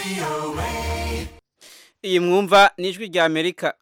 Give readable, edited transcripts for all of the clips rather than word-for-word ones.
Iyi mwumva nijwi rya Amerika.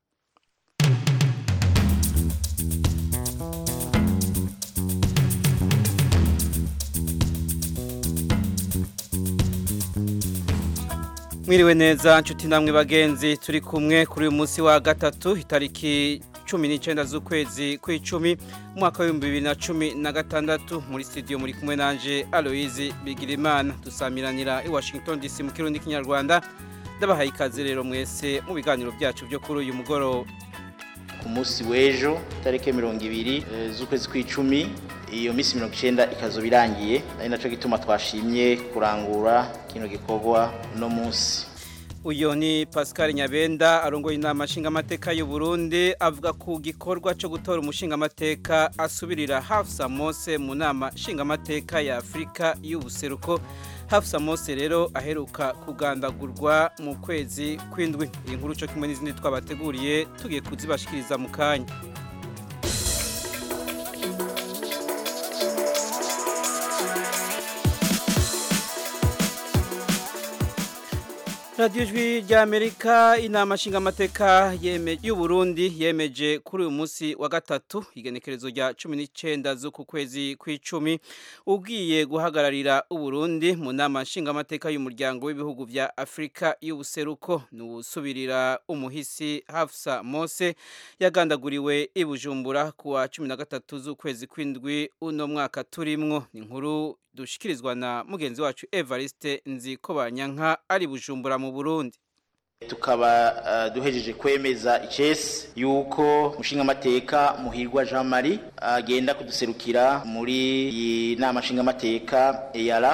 Mwiriwe neza nshuti namwe bagenzi, turi kumwe kuri uyu munsi wa gatatu itariki 19 z'ukwezi kw'icumi umwaka wa 2016 muri studio muri kumwe nanje Aloise Bigirimana, dusamiranira i Washington DC mu kirundi kinyarwanda. Ndabahaye ikaze rero mwese mu biganiro byacu byo kuri uyu mugoroba. Ku munsi w'ejo tariki 20 z'ukwezi kw'icumi iyo misi 90 ikazo birangiye, ari naco gituma twashimye kurangura kino gikorwa no munsi. Uyo ni Pascal Nyabenda arongoye inama nshingamateka y'u Burundi, avuga ku gikorwa cyo gutora umushingamateka asubirira Hafsa Mose mu nama nshingamateka ya Afrika y'ubuseruko. Hafsa Mose rero aheruka kugandagurwa mu kwezi kw'indwi. Iyi nkuru cyo kimwe n'izindi twabateguriye tugiye kuzibashikiriza mu kanya. Radio Jwi rya Amerika, inama nshingamateka y'u Burundi yemeje kuri uyu munsi wa gatatu igenekerezo rya 19 z'uku kwezi kw'icumi ugiye guhagararira u Burundi mu nama nshingamateka y'umuryango w'ibihugu vya Afrika y'ubuseruko. N'usubirira umuhisi Hafsa Mose yagandaguriwe i Bujumbura kuwa 13 z'ukwezi kw'indwi uno mwaka turimwo. Ni inkuru dushikirizwa na mugenzi wacu Evariste Nzikobanyanka ari Bujumbura mu Burundi. Tukaba duhejeje kwemeza icese yuko mushingamateka Muhirwa Jean Marie agenda kuduserukira muri iyi nama nshingamateka EALA.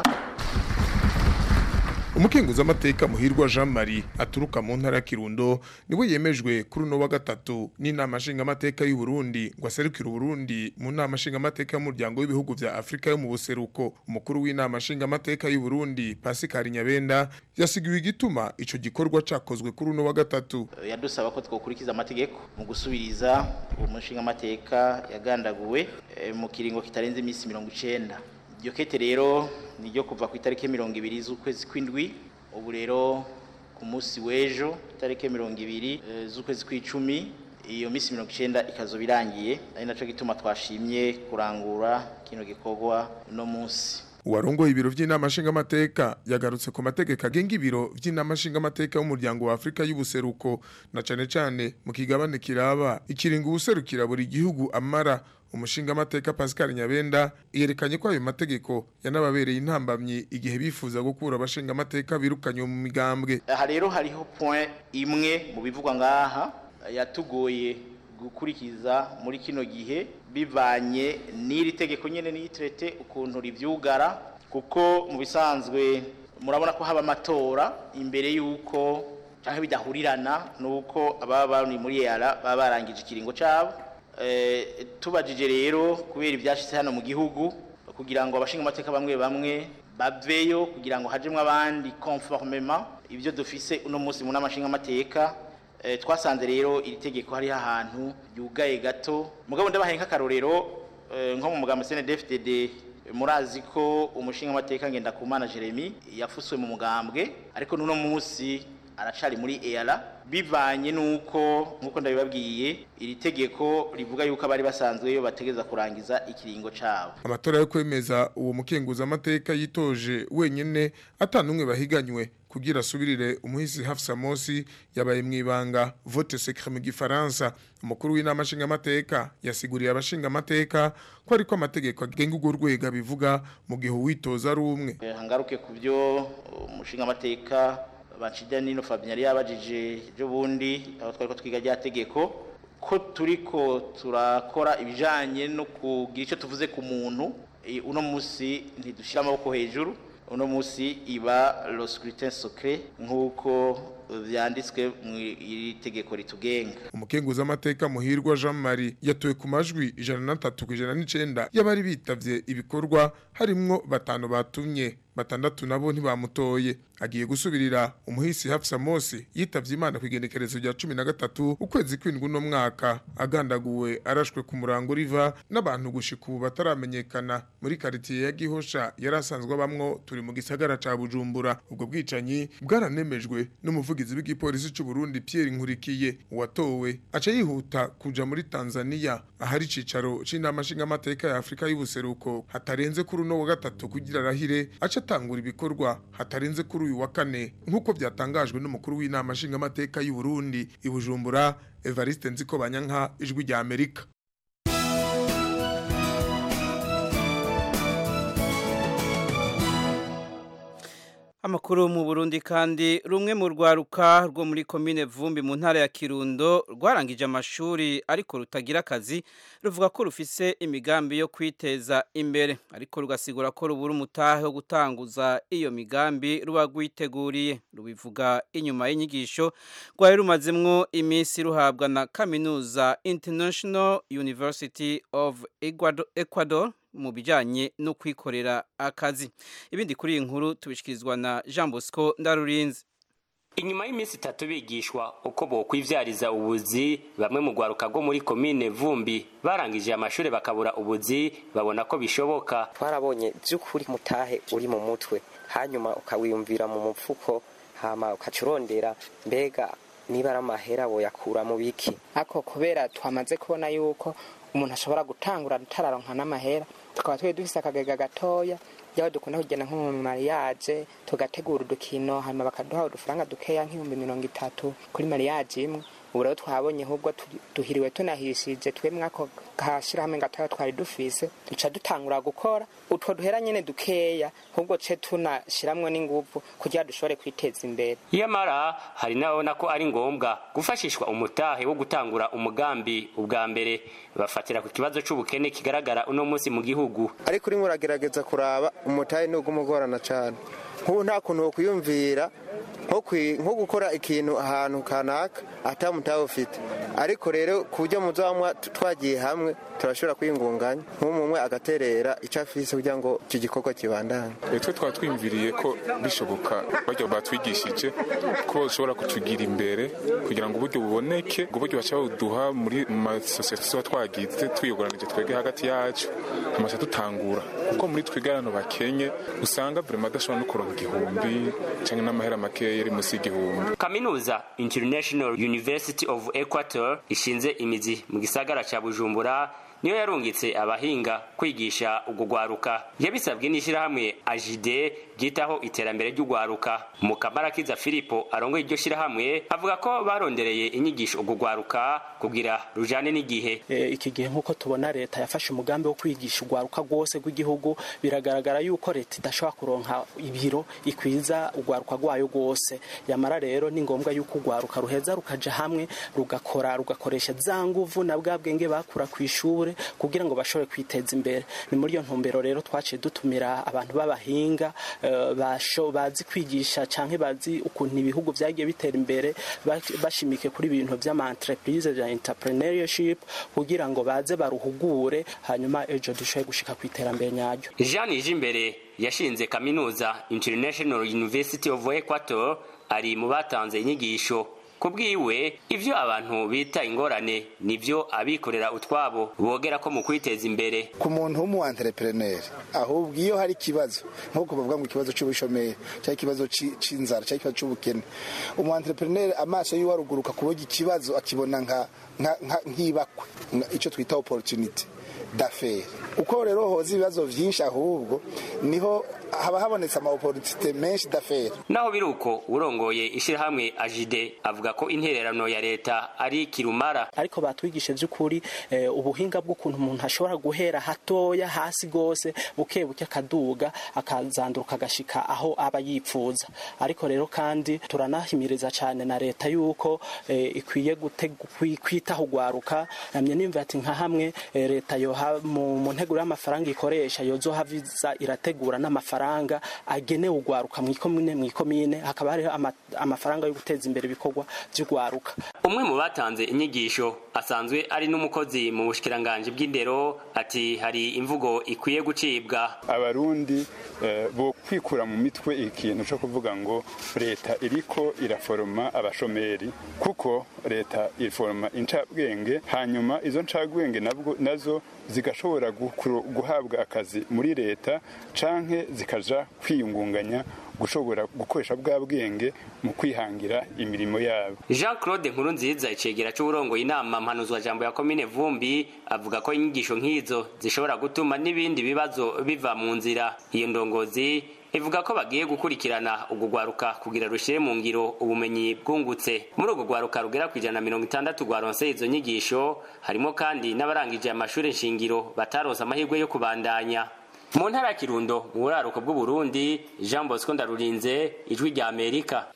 Umukenguza amateka Muhirwa Jean Marie aturuka mu ntara ya Kirundo niwe yemejwe kuri no wa gatatu n'inama nshingamateka y'u Burundi ngo aserukire Burundi mu nama nshingamateka y'umuryango w'ibihugu vya Afrika yo mu buseruko. Umukuru w'inama nshingamateka y'u Burundi Pascal Nyabenda yasigiwe igituma ico gikorwa cakozwe kuri no wa gatatu. Yadusaba ko twokurikiza amategeko mu gusubiriza umushingamateka yagandaguwe mu kiringo kitarenze imisi 90. Iyo kete rero niryo kuva ku itariki 20 z'ukwezi kw'indwi, ubu rero ku munsi w'ejo itariki 20 z'ukwezi kw'icumi iyo misi 90 ikazo birangiye, ari naco gituma twashimye kurangura kino gikorwa no munsi. Uwarongoye ibiro vy'inama nshingamateka yagarutse ku mategeko agenga ibiro vy'inama nshingamateka y'umuryango wa Afrika y'ubuseruko, na cane mu kigabane kiraba ikiringo ubuserukira buri gihugu amara. Umushingamateka Pascal Nyabenda yerekanye ko ayo mategeko yanababereye intambamyi igihe bifuza gukura abashingamateka birukanye mu migambwe. Aha rero hariho point imwe mu bivugwa ngaha yatugoye gukurikiza muri kino gihe bivanye n'iri tegeko nyene n'itrete ukuntu rivyugara, kuko mu bisanzwe murabona ko haba amatora imbere yuko canke bidahurirana nuko ababa bari muri EALA baba barangije ikiringo cabo. Tubajije rero kubera ibyashitse hano mu gihugu kugira ngo abashingamateka bamwe baveyo kugira ngo hajemwe abandi conformément ibyo dufise uno munsi mu namashingamateka. Twasanze rero iri tegeko hari ahantu yugaye gato, mugabo ndabahaye nk'akarorero nko mu mugambo CNDD-FDD murazi ko umushingamateka Ngendakumana Jeremy yafuswe mu mugambwe, ariko nuno munsi aracari muri EALA bivanye nuko nkuko ndabibabwiye iri tegeko rivuga yuko abari basanzwe yo bategeza kurangiza ikiringo cabo. Amatora yo kwemeza uwo mukenguza amateka yitoje wenyene atanumwe bahiganywe kugira asubirire umuhisi Hafsa Mose yabaye mwibanga vote secret mu gifaransa. Umukuru w'inama nshingamateka yasiguriye abashingamateka ko ariko amategeko agenga urwo rwego bivuga mu gihe witoza ari umwe. Hangaruke ku byo umushingamateka Bacidanino Fabien yari yabajije ejo bundi aho twari ko twiga rya tegeko ko turiko turakora ibijanye no kugira icyo tuvuze ku muntu. Uno munsi ntidushira amaboko hejuru, uno munsi iba le scrutin secret nkuko vyanditswe mu itegeko ritugenga. Umukenguza amateka Muhirwa Jean Marie yatowe ku majwi 103 ku 109 y'abari bitavye ibikorwa, harimwo batanu batumye batandatu nabo ntibamutoye. Agiye gusubirira umuhisi Hafsa Mosi yitavye Imana kwigenekerezo rya 13 ukwezi kw'indwi no mwaka, agandaguwe arashwe ku murango riva n'abantu gushika ubu bataramenyekana muri quartier ya Gihosha yarasanzwe bamwo turi mu gisagara ca Bujumbura. Ubwo bwicanyi bwaranemejwe n'umuvugizi w'igipolisi c'u Burundi Pierre Nkurikiye. Uwatowe aca yihuta kuja muri Tanzania ahari cicaro c'inama nshingamateka ya Afrika y'ubuseruko hatarenze kuri uno wa gatatu kugira arahire aca atangura ibikorwa hatarenze kuri uyu wa kane nk'uko byatangajwe n'umukuru w'inama nshingamateka y'u Burundi i Bujumbura Evariste Nzikobanyanka, Ijwi rya Amerika. Amakuru mu Burundi kandi rumwe mu rwaruka rwo muri komine Vumbi mu ntara ya Kirundo rwarangije amashuri ariko rutagira akazi ruvuga ko rufise imigambi yo kwiteza imbere ariko rugasigura ko rubura umutahe wo gutanguza iyo migambi ruba rwiteguriye. Rubivuga inyuma y'inyigisho rwari rumazemwo iminsi ruhabwa na Kaminuza International University of Ecuador mu bijanye no kwikorera akazi. Ibindi kuri inkuru tubishikirizwa na Jean Bosco Ndarurinzi. Inyuma y'iminsi 3 bigishwa uko bo kwivyariza ubuzi, bamwe mu gwaruka rwo muri komine Vumbi barangije amashuri bakabura ubuzi babona ko bishoboka. Twarabonye by'ukuri mutahe uri mu mutwe, hanyuma ukawiyumvira mu mupfuko, hama ukacurondera mbega niba aramahera bo yakura mu biki. Ako kubera twamaze kubona yuko umuntu ashobora gutangura tararonka n'amahera, tukaba twe dufise akagega gatoya yaho dukunda kugenda nko mu mariage tugategura udukino hanyuma bakaduha udufaranga dukeya nk'ibihumbi 30 kuri mariage imwe. Ubu rero twabonye ahubwo duhiriwe tunahishije twemwe ako gashira hamwe gatoya twari dufise duca dutangura gukora utwo duhera nyene dukeya ahubwo ce tunashiramwe n'inguvu kugira dushobore kwiteza imbere. Yamara hari nabona ko ari ngombwa gufashishwa umutahe wo gutangura umugambi ubwa mbere bafatira ku kibazo c'ubukene kigaragara uno munsi mu gihugu. Ariko uri muragerageza kuraba umutahe n'ubwo umugorana cyane nk'ubu nta kuntu wo kuyumvira nko gukora ikintu ahantu kanaka atamutahe ufite, ariko rero kujya mu zamwa twagiye hamwe turashobora kwingunganya nk'umwe agaterera icyo afise kugira ngo iki gikorwa kibandane. Twe twatwimviriye ko bishoboka bajya batwigishije ko ushobora kutugira imbere kugira ngo uburyo buboneke ubwo buryo bacha buduha muri masosiyete twagize twiyogoranije twege hagati yacu amaze tutangura kuko muri twigarano bakenye usanga vraiment adashobora no kuronka igihumbi cyangwa n'amahera make yari musi igihumbi. Kaminuza International University of Ecuador ishinze imizi mu gisagara ca Bujumbura niyo yarungitse abahinga kwigisha ugugwaruka. Yabisabwe n'ishirahamwe AJD gitaho iterambere ry'ugwaruka. Mukamarakiza Filipo arongoye iryo shirahamwe avuga ko barondereye inyigisho ugugwaruka kugira rujane n'igihe. Iki gihe nkuko tubona leta yafashe umugambi wo kwigisha ugwaruka rwose rw'igihugu, biragaragara yuko leta idashobora kuronka ibiro ikwiza ugwaruka rwayo rwose. Yamara rero ni ngombwa yuko ugwaruka ruheza rukaja hamwe rugakoresha za nguvu na bwa bwenge bakura kw'ishure kugira ngo bashobore kwiteza imbere. Ni muri iyo ntumbero rero twaciye dutumira abantu b'abahinga bazi kwigisha canke bazi ukuntu ibihugu vyagiye bitera imbere bashimike kuri ibintu vy'ama entreprise vya entrepreneurship kugira ngo baze baruhugure hanyuma ejo dushoboye gushika kwiterambere nyaryo. Jean Ijimbere yashinze Kaminuza International University of Ecuador ari mu batanze inyigisho. Kubwiwe ivyo abantu bita ingorane nivyo abikorera utwabo bogera ko mu kwiteza imbere. Ku muntu w'umu entrepreneur ahubwo iyo hari kibazo nko bavuga ngo ikibazo cy'ubushomeri cyangwa ikibazo c'inzara cyangwa ikibazo c'ubukene, umu entrepreneur amaso y'uwaruguruka kuboga ikibazo akibona nk'ibakwe ico twita opportunity d'affaires. Uko rero hoza ibibazo vyinshi ahubwo niho haba habonetse ama opportunity menshi d'affaires. Naho biruko urongoye ishirahamwe AJD avuga ko intererano ya leta ari kirumara, ariko batwigishe by'ukuri ubuhinga bwo kuntu umuntu ashobora guhera hatoya hasi gose bukebuke akaduga akazanduruka agashika aho aba yipfuza. Ariko rero kandi turanahimiriza cyane na leta yuko ikwiye kwitaho gwaruka. Namye nimva ati nka hamwe leta leta yoha mu nteguro y'amafaranga ikoresha yozohaviza irategura n'amafaranga agenewe ugwaruka mu ikomine hakaba hariho amafaranga yo guteza imbere ibikorwa by'ugwaruka. Umwe mu batanze inyigisho asanzwe ari n'umukozi mu bushikiranganje bw'indero ati hari imvugo ikwiye gucibwa. Abarundi bo kwikura mu mitwe ikintu cyo kuvuga ngo leta iriko iraforoma abashomeri, kuko leta iforoma incabwenge, hanyuma izo ncabwenge nazo zigashobora guhabwa akazi muri leta canke zikaja kwiyungunganya gushobora gukoresha bwa bwenge mu kwihangira imirimo yabo. Jean Claude Nkurunziza icegera c'uburongoye inama mpanuzwa jambo ya komine Vumbi avuga ko inyigisho nk'izo zishobora gutuma n'ibindi bibazo biva mu nzira. Iyo ndongozi ivuga ko bagiye gukurikirana ugugwaruka kugira rushire mu ngiro ubumenyi bwungutse. Muri ugugwaruka rugera ku 160 rwaronse izo nyigisho harimo kandi n'abarangije amashuri nshingiro bataronse amahirwe yo kubandanya. Mu ntara ya Kirundo mu buraruko bw'u Burundi, Jean Bosco Ndarurinze, Ijwi rya Amerika.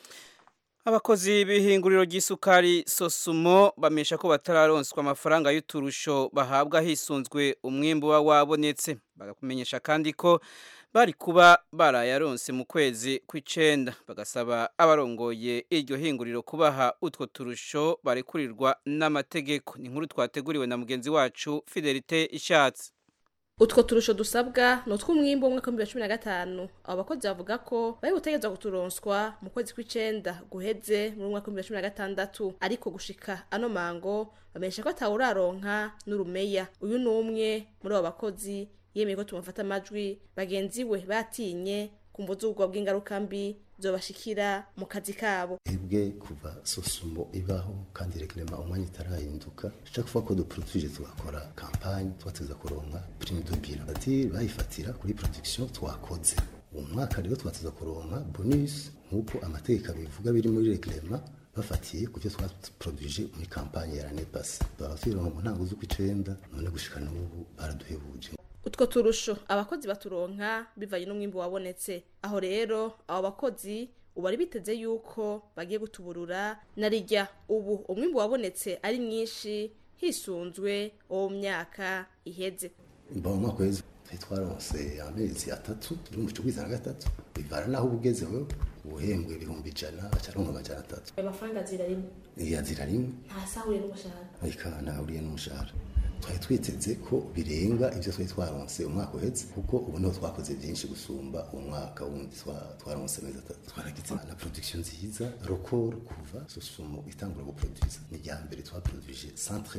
Abakozi b'ihinguriro ry'isukari Sosumo bamesha ko batararonswa amafaranga y'uturusho bahabwa hisunzwe umwimbo wabonetse. Bagakumenyesha kandi ko bari kuba barayaronse mu kwezi kw'icenda, bagasaba abarongoye iryo hinguriro kubaha utwo turusho barekurirwa n'amategeko. Ni inkuru twateguriwe na mugenzi wacu Fidelite Ishatse. Utwo turusho dusabwa no tw'umwimbo umwe wa 2015 abo bakozi bavuga ko bari gutegeza kuturonswa mu kwezi kw'icenda guheze mu mwaka wa 2016, ariko gushika ano mango bamesha ko atawuraronka n'urumeya. Uyu numwe muri abo bakozi yemeye ko tumufata amajwi bagenzi we batinye kumbuzugwa bw'ingaruka mbi zobashikira mu kazi kabo. Ebwe kuva Sosumo ibaho kandi reklema umwanya itarahinduka, chaque fois ko de produire twakora campagne twateza kuronka prime de bilan ati bayifatira kuri production twakoze. Umwaka rero twateza kuronka bonus nkuko amategeko bivuga biri muri reklema bafatiye kuvyo twaproduire muri campagne ya l'année passée. Barafira mu ntango z'ukwicenda none gushika n'ubu baraduhebuje. Utwo turusho abakozi baturonka bivanye n'umwimbo wabonetse. Aho rero abo bakozi ubari biteze yuko bagiye gutuburura narijya ubu umwimbo wabonetse ari mwinshi hisunzwe uwo myaka iheze. Mu mwaka weze twaronse amezi 3 turi mu cyo na gatatu bivara naho ubugezeho ubuhembwe 100 acaronka 300. Amafaranga zirarimwe. Iya zirarimwe. Ntasahuriye n'umushahara. Ariko nahuriye n'umushahara. Twari twiteze ko birenga ibyo twari twaronse umwaka uheze, kuko ubu niho twakoze byinshi gusumba umwaka wundi twaronse amezi 3. Twaragize na production nziza record kuva Sosumo itangura guproduce ni ya mbere twaproduce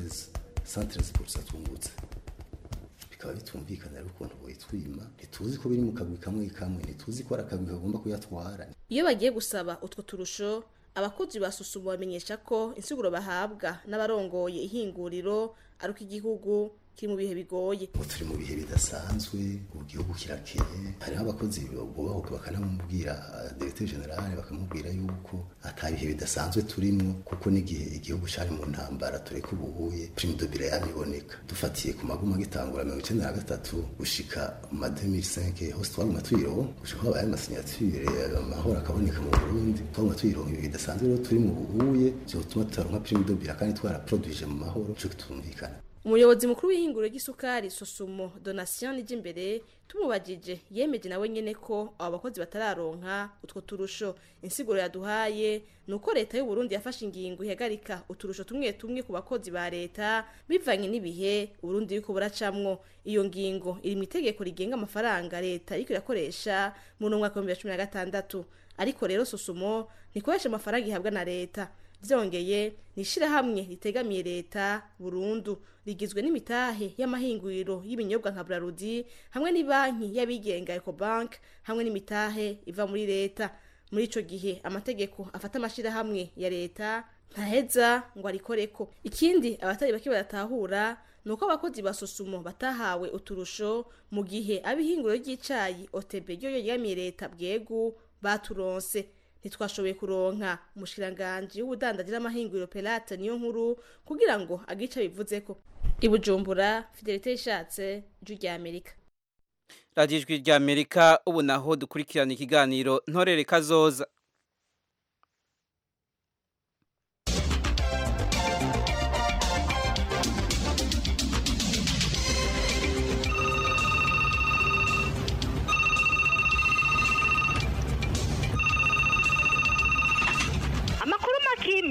113% twungutse. Bikaba bitumvikana rero ukuntu boyitwima, ntituzi ko biri mu kagwi kamwe ntituzi ko arakagwi kagomba kuyatwara. Iyo bagiye gusaba utwo turusho abakozi ba Sosumo bamenyesha ko insiguro bahabwa n'abarongoye ihinguriro ari uko igihugu kiri mu bihe bigoye. Turi mu bihe bidasanzwe, igihugu kirakeye. Hariho abakozi bubahuka bakanamubwira directeur general bakamubwira yuko atabihe bidasanzwe turimo, kuko n'igihe igihugu cyari mu ntambara tureka ubuhuye prime de bilan yabiboneka. Dufatiye ku maguma gitangura 1993 gushika mu 2005 hose twaguma tuyiro gushika abaye amasignature amahoro akaboneka mu Burundi, twaguma tuyiro ibi bidasanzwe rero turi mu buhuye byo tuma tutaronka prime de bilan kandi twaraproduce mu mahoro cyo tumvikana. Umuyobozi mukuru w'ihinguriro ry'isukari Sosumo Donation Nijimbere tumubajije yemeje nawe nyene ko abo bakozi batararonka utwo turusho. Insiguro yaduhaye nuko leta y'u Burundi yafashe ingingo ihagarika uturusho tumwe ku bakozi ba leta bivanye n'ibihe Burundi yuko buracamwo. Iyo ngingo iri mu itegeko rigenga amafaranga leta iriko irakoresha mu mwaka wa 2016, ariko rero Sosumo nikoresha amafaranga ihabwa na leta. Byongeye nishira hamwe ritegamiye leta Burundu rigizwe n'imitahe y'amahinguriro y'ibinyobwa nka Brarudi hamwe ni banki y'abigenga Ecobank hamwe n'imitahe iva muri leta. Muri ico gihe amategeko afata amashira hamwe ya leta ntaheza ngo arikoreko. Ikindi abatari baki baratahura nuko abakozi ba Sosumo batahawe uturusho mu gihe abihinguriro ry'icayi OTB ryo yegamiye leta bwegu baturonse. Ntitwashoboye kuronka umushiranganje w'ubudandaji n'amahinguriro Pelate niyo nkuru kugira ngo agica bivuzeko. Ibujumbura, Fidelite Ishatse, Ijwi rya Amerika. Radio Ijwi rya Amerika. Ubu naho dukurikirana ikiganiro Ntorere Kazoza.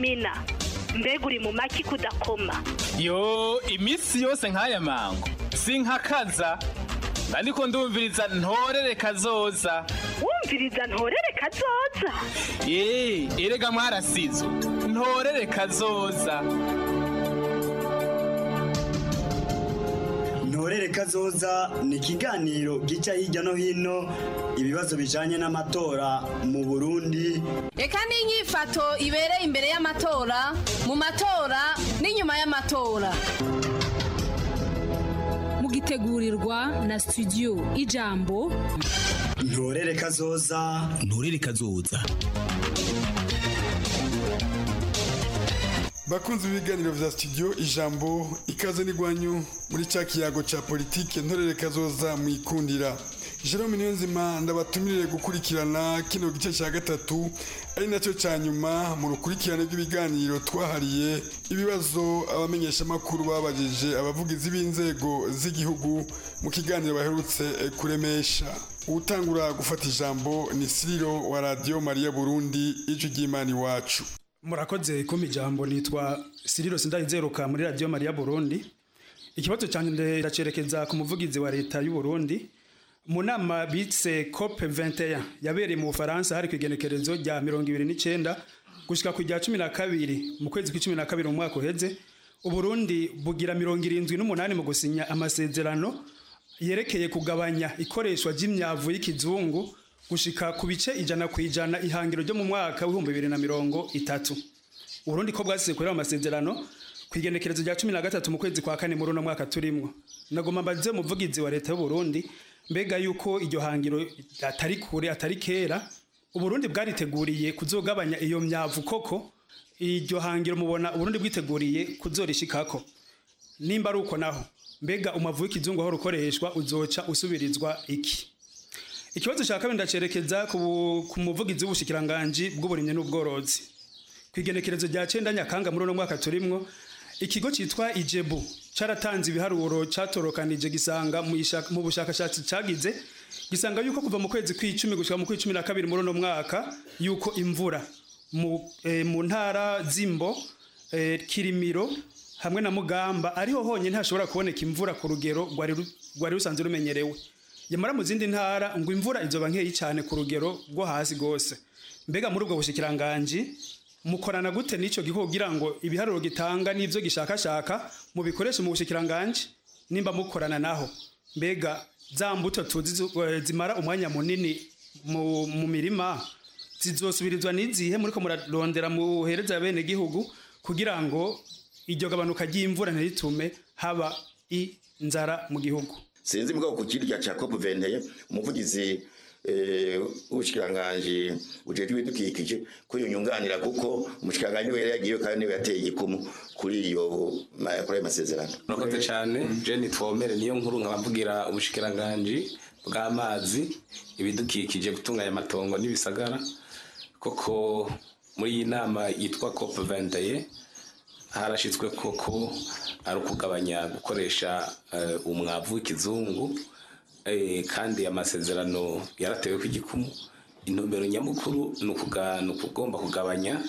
mina mbega uri mu maki kudakoma. Yo iminsi yose nk'aya mango sinkakaza ndiko ndumviriza ntorere kazoza. Wumviriza ntorere kazoza? Erega mwarasizo ntorere kazoza. Ntorere kazoza ni ikiganiro gica hirya no hino ibibazo bijanye n'amatora mu Burundi. Eka n'inyifato ibereye imbere y'amatora, mu matora n'inyuma y'amatora. Mugitegurirwa na studio Ijambo. Ntorere kazoza. Ntorere kazoza. Bakunze ibiganiro vya studio Ijambo, ikaze n'igwanyu muri ca kiyago ca politike ntorere kazoza mwikundira. Jerome Niyonzima ndabatumirire gukurikirana kino gice cya gatatu ari nacyo cya nyuma mu rukurikirane rw'ibiganiro twahariye ibibazo abamenyesha makuru babajije abavugizi b'inzego z'igihugu mu kiganiro baherutse kuremesha. Utangura gufata ijambo ni Siriro wa Radio Maria Burundi ijwi ry'Imana iwacu. Murakoze kumpa ijambo, nitwa Siriro Sindayizeruka muri Radio Maria Burundi. Ikibazo cyane ndacerekeza ku muvugizi wa leta y'u Burundi. Mu nama bitse COP 21 yabereye mu Bufaransa hari kwigenekerezo rya 29 gushika ku rya 12 mu kwezi kwa 12 mu mwaka uheze, Uburundi bugira 78 mu gusinya amasezerano yerekeye kugabanya ikoreshwa ry'imyavu y'ikizungu gushika ku bice 100% ihangiro ryo mu mwaka wa 2030. Uburundi ko bwasize kureba amasezerano kwigenekerezo rya 13 mu kwezi kwa 4 muri no mwaka turimwo. Nagomba mbaze umuvugizi wa leta y'u Burundi mbega yuko iryo hangiro atari kure atari kera Uburundi bwariteguriye kuzogabanya iyo myavu koko iryo hangiro mubona Uburundi bwiteguriye kuzorishikako nimba ari uko naho mbega umavu w'ikizungu aho rukoreshwa uzoca usubirizwa iki. Ikibazo cya kabiri ndacerekeza ku muvugizi w'ubushikiranganje bw'uburimye n'ubworozi. Kwigenekerezo rya 9 Nyakanga muri no mwaka turimwo ikigo citwa Ijebu caratanze ibiharuro catorokanije gisanga mu bushakashatsi cagize gisanga yuko kuva mu kwezi kw'icumi gushika mu kw'icumi na kabiri muri no mwaka yuko imvura mu ntara Zimbo, Kirimiro hamwe na Mugamba ariho honye ntashobora kuboneka imvura ku rugero rwari rusanzwe rumenyerewe. Yamara mu zindi ntara ngo imvura izoba nkeyi cyane ku rugero rwo hasi gose. Mbega muri ubwo bushikiranganje mukorana gute n'ico gihugu kugira ngo ibiharuro gitanga n'ivyo gishakashaka mu bikoresho mu bushikiranganje nimba mukorana naho mbega za mbuto tuzi zimara umwanya munini mu mirima zizosubirizwa n'izihe muri ko murarondera muhereza bene gihugu kugira ngo iryo gabanuka ry'imvura ntiritume haba inzara mu gihugu. Sinzi mbwa ku kirya cha COP 21 umuvugizi ubushikiranganje ujejwe ibidukikije ko yonyunganira kuko umushikiranganje we yagiye kandi we yateye igikumu kuri ayo masezerano. Murakoze cyane Jenny Twomere niyo nkuru nkabavugira ubushikiranganje bw'amazi ibidukikije gutunganya amatongo n'ibisagara koko muri iyi nama yitwa COP 21 harashitswe koko ari ukugabanya gukoresha umwavu w'ikizungu kandi amasezerano yaratewe ku gikumu. Intumbero nyamukuru nukugomba kugabanya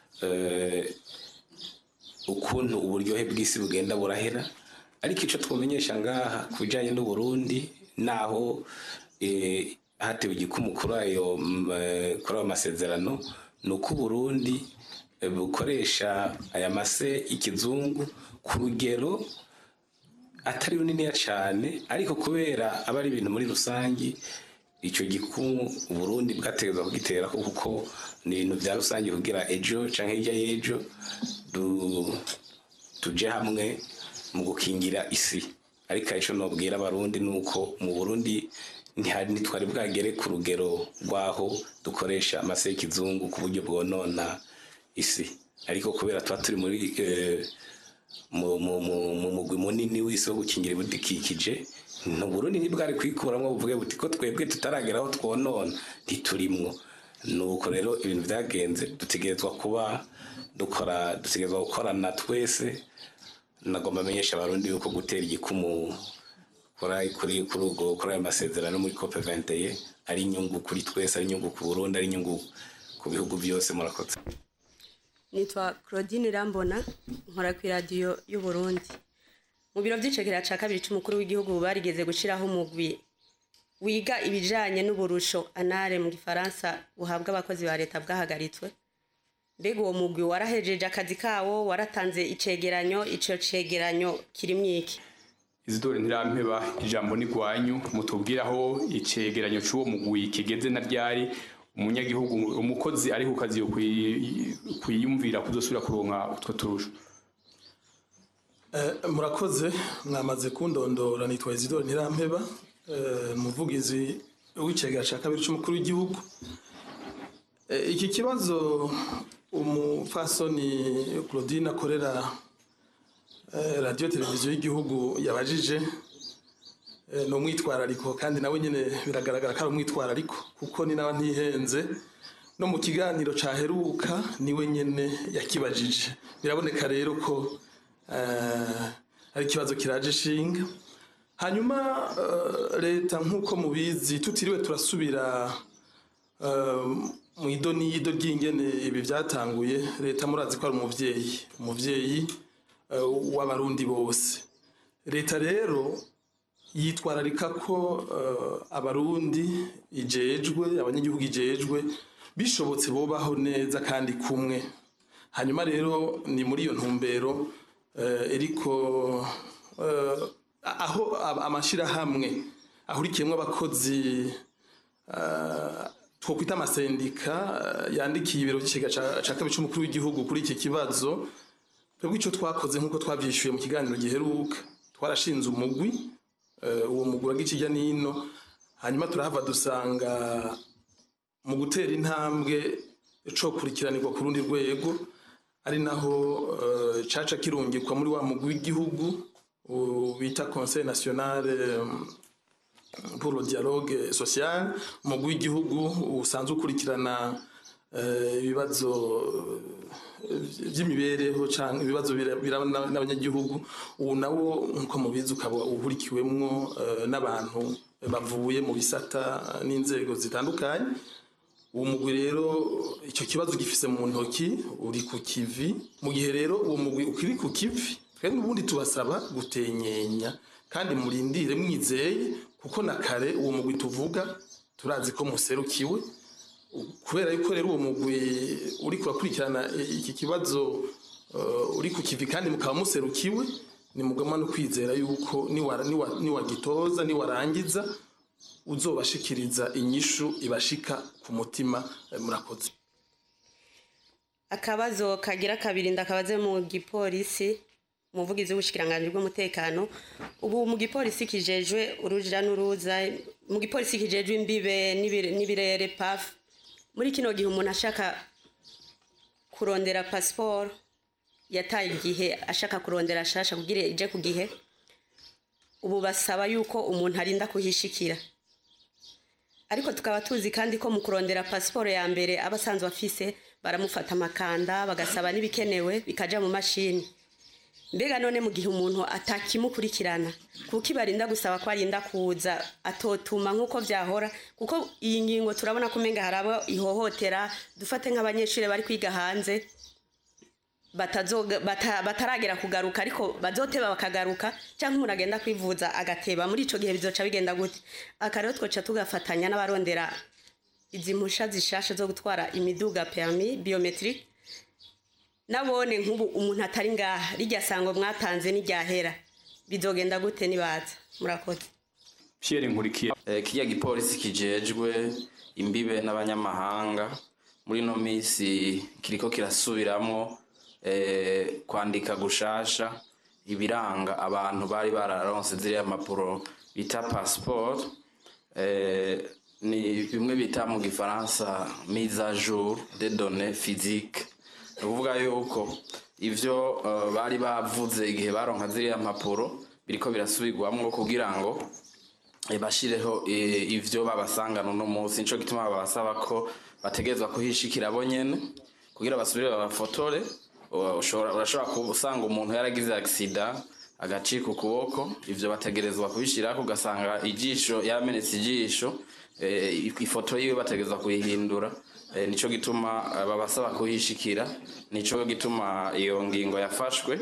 ukuntu uburyohe bw'isi bugenda burahera, ariko ico twomenyesha ngaha kujanye n'u Burundi naho hatewe igikumu kuri ayo masezerano nuko Burundi bukoresha aya mase ikizungu ku rugero atari runini cyane, ariko kubera abari ibintu muri rusangi ico gikumu Burundi bwategezwa kugitera kuko ni ibintu bya rusangi kugira ejo canke hirya y'ejo tuje hamwe mu gukingira isi. Ariko ico nobwira abarundi nuko mu Burundi ntitwari bwagere ku rugero rwaho dukoresha amase y'ikizungu ku buryo bwonona isi, ariko kubera tuba turi muri mu mugwi munini w'isi wo gukingira ibidukikije no Burundi ntibwari kwikuramwo buvuge buti ko twebwe tutarageraho twonona ntiturimwo. Nuko rero ibintu byagenze dutegerezwa gukorana twese. Nagomba amenyesha abarundi yuko gutera igikumu kuri ayo masezerano muri COP 21 ari inyungu kuri twese, ari inyungu ku Burundi, ari inyungu ku bihugu byose. Murakoze. nitwa Claudine Rambona nkora ku radio y'u Burundi mu biro by'icegera ca kabiri c'umukuru w'igihugu barigeze gushiraho umugwi wiga ibijanye n'uburusho anare mu gifaransa buhabwa abakozi ba leta bwahagaritswe mbega uwo mugwi warahejeje akazi kawo waratanze icegeranyo ico cegeranyo kirimwiki Isidore Ntirampeba ijambo ni gwanyu mutubwiraho icegeranyo c'uwo mugwi kigeze na ryari umunyagihugu umukozi ari ku kazi yo kwiyumvira kuzosubira kuronka utwo turusho. Murakoze mwamaze kundondora nitwa Isidore Ntirampeba umuvugizi w'icegera ca kabiri c'umukuru w'igihugu. Iki kibazo umufasoni Claudine akorera radio televiziyo y'igihugu yabajije no mwitwarariko kandi nawe nyene biragaragara ko ari umwitwarariko kuko ni nawe ntihenze no mu kiganiro caheruka niwe nyene yakibajije biraboneka rero ko ari ikibazo kiraje shinga hanyuma leta nkuko mubizi tutiriwe turasubira mu idonido ry'ingene ibi byatanguye leta murazi ko ari umuvyeyi w'abarundi bose leta rero yitwararika ko abarundi ijejwe abanyagihugu ijejwe bishobotse bobaho neza kandi kumwe hanyuma rero ni muri iyo ntumbero eriko aho amashirahamwe ahurikiyemwo abakozi twokwita amasendika yandikiye ibiro by'icegera ca kabiri c'umukuru w'igihugu kuri iki kibazo twebwe ico twakoze nk'uko twavyishuye mu kiganiro giheruka twarashinze umugwi uwo mugwi wagikijya nino hanyuma turahava dusanga mu gutera intambwe co kurikiranirwa ku rundi rwego ari naho caca kirungikwa muri wa mugwi w'igihugu bita Conseil national pour le dialogue social umugwi w'igihugu usanzwe ukurikirana ibibazo by'imibereho cyangwa ibibazo birabana n'abanyagihugu ubu nawo nko mubizi ukaba uhurikiwemwo n'abantu bavuye mu bisata n'inzego zitandukanye uwo mugwi rero icyo kibazo gifise mu ntoki uri ku kivi mu gihe rero uwo mugwi ukiri ku kivi twebwe ubundi tubasaba gutenyenya kandi murindire mwizeye kuko na kare uwo mugwi tuvuga turazi ko muserukiwe kubera yuko rero uwo mugwi uri kurakurikirana iki kibazo uri ku kivi kandi mukaba muserukiwe ni mugama no kwizera yuko niwagitoza niwarangiza uzobashikiriza inyishu ibashika ku mutima murakoze. Akabazo kagira kabiri ndakabaze mu gipolisi umuvugizi w'ubushikiranganje bw'umutekano ubu mu gipolisi kijejwe urujira n'uruza mu gipolisi kijejwe imbibe n'ibirere PAF muri kino gihe umuntu ashaka kurondera passport yataye igihe ashaka kurondera shasha kugira ije ku gihe ubu basaba yuko umuntu arinda kuhishikira ariko tukaba tuzi kandi ko mu kurondera passport ya mbere abasanzwe afise baramufata amakanda bagasaba n'ibikenewe bikaja mu mashini mbega none mu gihe umuntu atakimukurikirana kuko ibarinda gusaba ko arinda kuza atotuma nkuko vyahora kuko iyi ngingo turabona ko menga harabo ihohotera dufate nk'abanyeshuri bari kwiga hanze bataragera kugaruka ariko bazoteba bakagaruka cyangwa umuntu agenda kwivuza agateba muri ico gihe bizoca bigenda gute akarero twoca tugafatanya n'abarondera izi mpusha zishasha zo gutwara imiduga permis biometrique nabone nk'ubu umuntu atari ngaha rijya sango mwatanze n'iryahera bizogenda gute nibaza murakoze. Pierre Nkurikiye kijya gipolisi kijejwe imbibe n'abanyamahanga muri no misi kiriko kirasubiramo kwandika gushasha ibiranga abantu bari bararonse ziriya mapuro bita passport ni bimwe bita mu gifaransa mise à jour des données physiques uvuga yuko ivyo bari bavuze igihe baronka ziriya mapuro biriko birasubirwamwo kugira ngo bashireho ivyo babasangana no munsi nico gituma babasaba ko bategezwa kuhishikira bo nyene kugira basubire babafotore urashobora kubusanga umuntu yaragize accident agacika ukuboko ivyo bategerezwa kubishirako ugasanga ijisho yaramenetse ijisho ifoto yiwe bategerezwa kuyihindura nico gituma babasaba kuhishikira, nico gituma iyo ngingo yafashwe.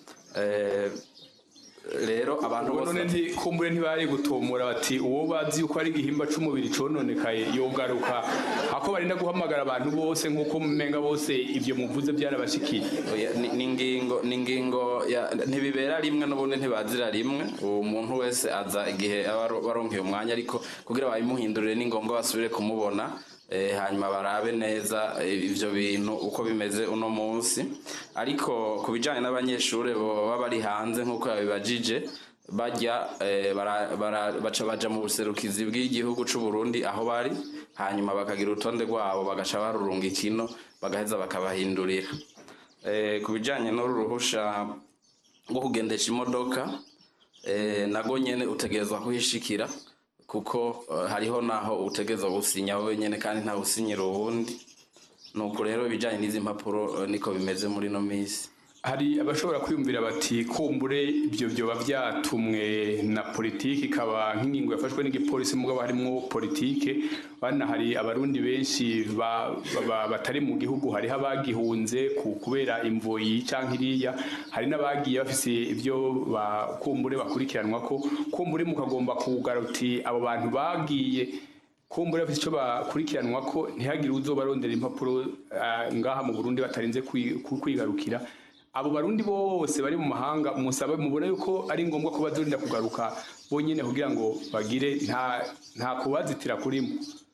Rero abantu bose none ntikumbure ntibari gutomora bati uwo bazi uko ari igihimba c'umubiri cononekaye yogaruka ako barinda guhamagara abantu bose nkuko mumenga bose ivyo muvuze byarabashikiye. ningingo ntibibera rimwe n'ubundi ntibazira rimwe. Umuntu wese aza igihe baronkeye umwanya, ariko kugira babimuhindurire ni ngombwa basubire kumubona hanyuma barabe neza ivyo bintu uko bimeze uno munsi. Ariko kubijanye n'abanyeshure baba bari hanze nkuko yabibajije bajya baja mu buserukizi bw'igihugu c'u Burundi aho bari, hanyuma bakagira urutonde rwabo bagaca barurunga ikino bagaheza bakabahindurira. Kubijanye n'uruhusha rwo kugendesha imodoka nago nyene utegerezwa kuhishikira, kuko hariho naho utegerezwa gusinya wowe nyene kandi nta usinyira uwundi. Nuko rero ibijanye n'izi mpapuro niko bimeze muri no misi. Hari abashobora kwiyumvira bati kumbure ibyo byoba byatumwe na politiki, ikaba nk'ingingo yafashwe n'igipolisi mugabo harimwo politike. Bana hari abarundi benshi batari mu gihugu, hariho abagihunze kubera imvoyi canke iriya, hari n'abagiye bafise ibyo kumbure bakurikiranwa ko kumbure mukagomba kugaruti abo bantu bagiye kumbure bafise ico bakurikiranwa ko ntihagire uzobarondera impapuro ngaha mu Burundi batarinze kwigarukira. Abo barundi bose bari mu mahanga musabe mubona yuko ari ngombwa ko bazorinda kugaruka bonyene kugira ngo bagire nta kubazitira kurimo.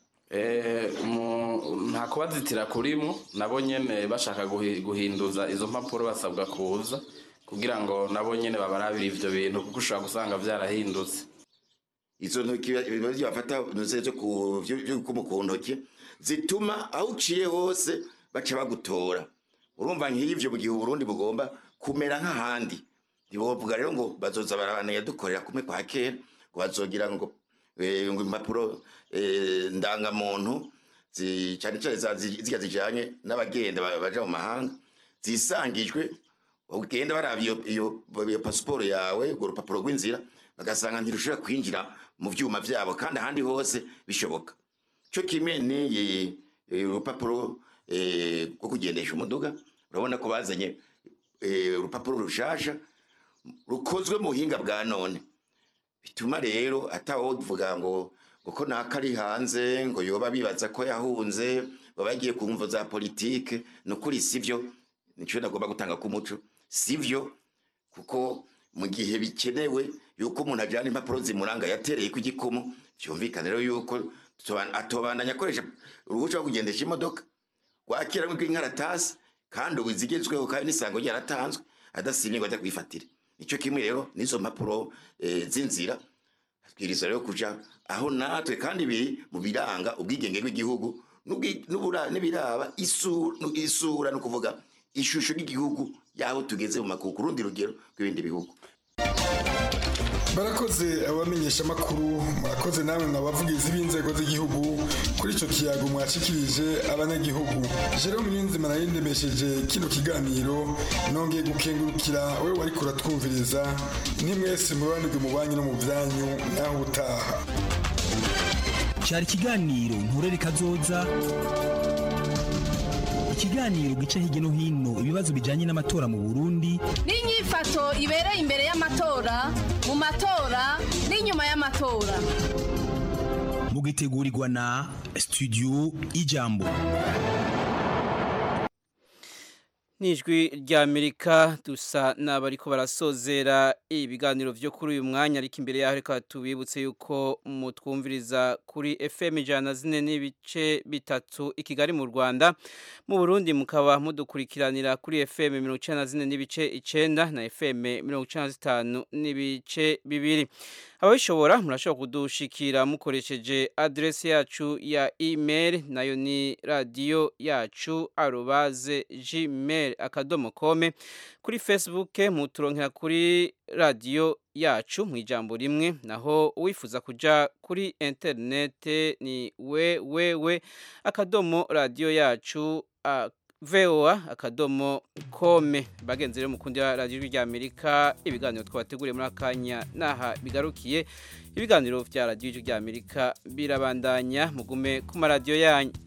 Nta kubazitira kurimo, nabo nyene bashaka guhinduza izo mpapuro basabwa kuza kugira ngo nabo nyene babarabira ivyo bintu, kuko ushobora gusanga vyarahindutse. Izo ntoki bibazo bafata nusezo ku ntoki zituma aho uciye hose baca bagutora. Urumva nk'ivyo mu gihe Burundi bugomba kumera nk'ahandi. Ndibovuga rero ngo bazoza barabana yadukorera kumwe kwa kera, ngo bazogira ngo impapuro ndangamuntu cyane cyane zijanye n'abagenda baja mu mahanga zisangijwe, ugenda baravye iyo passport yawe urwo rupapuro rw'inzira bagasanga ntirushobora kwinjira mu vyuma vyabo kandi ahandi hose bishoboka. Cyo kimwe ni urupapuro rwo kugendesha umuduga, urabona ko bazanye urupapuro rushasha rukozwe mu buhinga bwa none, bituma rero atawo uvuga ngo kuko nakari hanze ngo yoba bibaza ko yahunze babagiye ku mvo za politike. Nukuri sivyo, nico nagomba gutanga ku muco sivyo, kuko mu gihe bikenewe yuko umuntu ajana impapuro zimuranga yatereye ku gikumu, cyumvikana rero yuko atobandanya akoresha uruhushya rwo kugendesha imodoka wakira rw'inkaratasi kandi ubizigezweho kandi n'isango ryaratanzwe adasimye ngo ajya kwifatira. Nicyo kimwe rero n'izo mpapuro z'inzira twiriza rero kuja aho natwe kandi biri mu biranga ubwigenge bw'igihugu n'ibiraba isura no kuvuga ishusho y'igihugu yaho tugeze mu makuku rundi rugero rw'ibindi bihugu. Barakoze abamenyesha makuru, murakoze namwe mwabavugizi b'inzego z'igihugu kuri ico kiyago mwashikirije abanyagihugu. Jerome Niyonzima narindemesheje kino kiganiro, nongeye gukengurukira wewe wari kuratwumviriza. Ntimwese mubanirwe mu banyu no mu vyanyu, naho utaha. Cyari kiganiro nturere kazoza, ikiganiro gica hirya no hino ibibazo bijanye n'amatora mu Burundi n'inyifato ibereye imbere y'amatora, mu matora n'inyuma y'amatora. Mugitegurirwa na Studio Ijambo. Nijwi rya Amerika dusa n'abariko barasozera ibiganiro vyo kuri uyu mwanya, ariko imbere yaho reka tubibutse yuko mutwumviriza kuri FM 104.3 i Kigali mu Rwanda. Mu Burundi mukaba mudukurikiranira kuri FM 94.9 na FM 95.2. Ababishobora murashobora kudushikira mukoresheje adresse yacu ya email, nayo ni radio@gmail.com. Kuri Facebook muturonkera kuri radio yacu mu ijambo rimwe, naho uwifuza kuja kuri internet ni www.radio yacu voa.com. Bagenzi rero mukundira radio rya Amerika, ibiganiro twabateguriye muri akanya naha bigarukiye. Ibiganiro vya radio rya Amerika birabandanya, mugume ku radio yanyu.